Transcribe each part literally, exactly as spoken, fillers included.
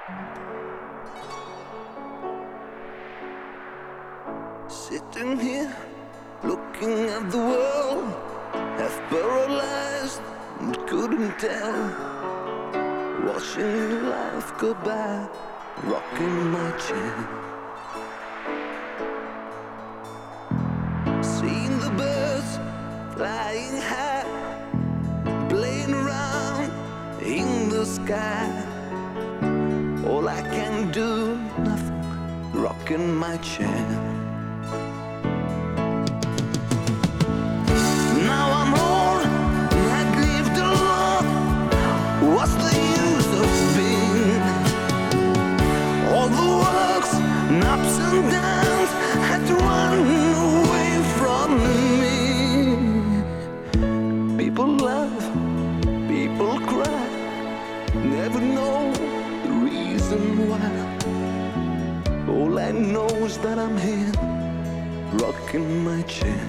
Sitting here, looking at the world, half paralyzed and couldn't tell. Watching life go by, rocking my chair. Seeing the birds flying high, playing around in the sky. All I can do, nothing, rocking my chair. Now I'm old and I've lived a lot. What's the use of being? All the works and ups and downs had to run away from me. People laugh, people cry, never know the reason why. All I know is that I'm here, rocking my chair.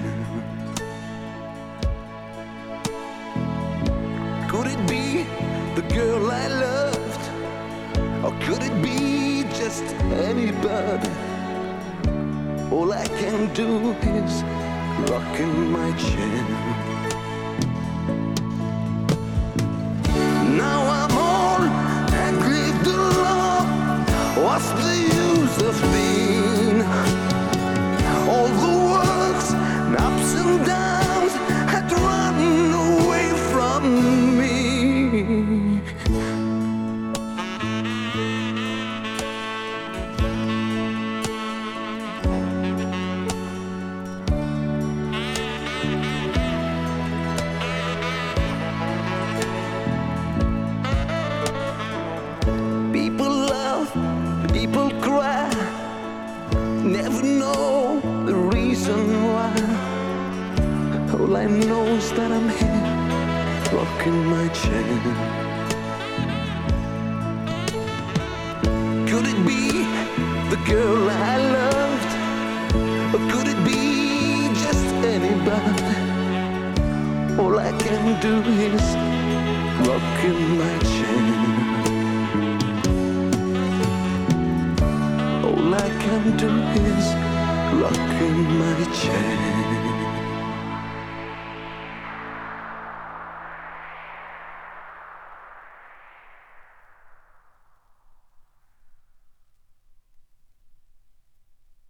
Could it be the girl I loved? Or could it be just anybody? All I can do is rocking my chair. Now I'm old and lived alone. What's the use of being? All the works and ups and downs had to run away from me. People laugh, people cry, never know the reason why. All I know is that I'm here, rocking my chair. Could it be the girl I loved? Or could it be just anybody? All I can do is rocking my chair. All I can do is rocking my chair.